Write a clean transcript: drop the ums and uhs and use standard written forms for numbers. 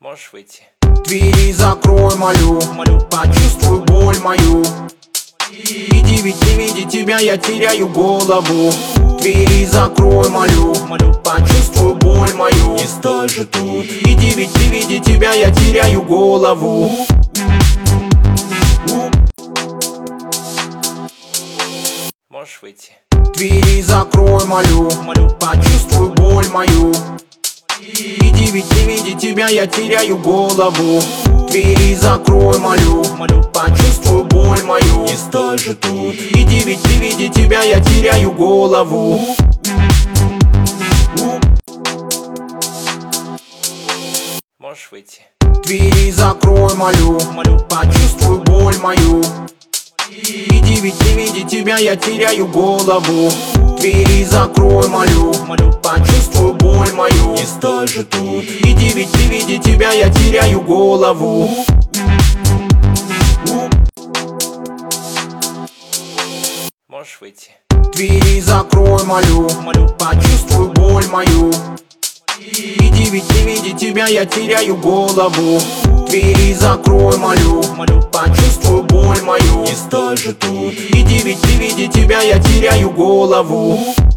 Можешь выйти. Двери закрой, молю, почувствуй боль мою. Иди, ведь не видя тебя я теряю голову. Двери закрой, молю, почувствуй боль мою. Не стой же тут. Иди, ведь не видя тебя я теряю голову. Можешь выйти. Двери закрой, молю, почувствуй боль мою. Иди, ведь не видя тебя я теряю голову. Двери закрой, молю, почувствуй боль мою. Не стой же тут. Иди, ведь не видя тебя я теряю голову. Можешь выйти. Двери закрой, молю, почувствуй боль мою. Иди, ведь не видя тебя я теряю голову. Двери закрой, молю, почувствуй боль мою. Не стой же тут. Иди, ведь не видя тебя я теряю голову. Можешь выйти. Двери закрой, молю, почувствуй боль мою. Иди, ведь не видя тебя я теряю голову. Двери закрой, молю, почувствуй боль мою. Не стой же тут. Иди, ведь не видя тебя я теряю голову.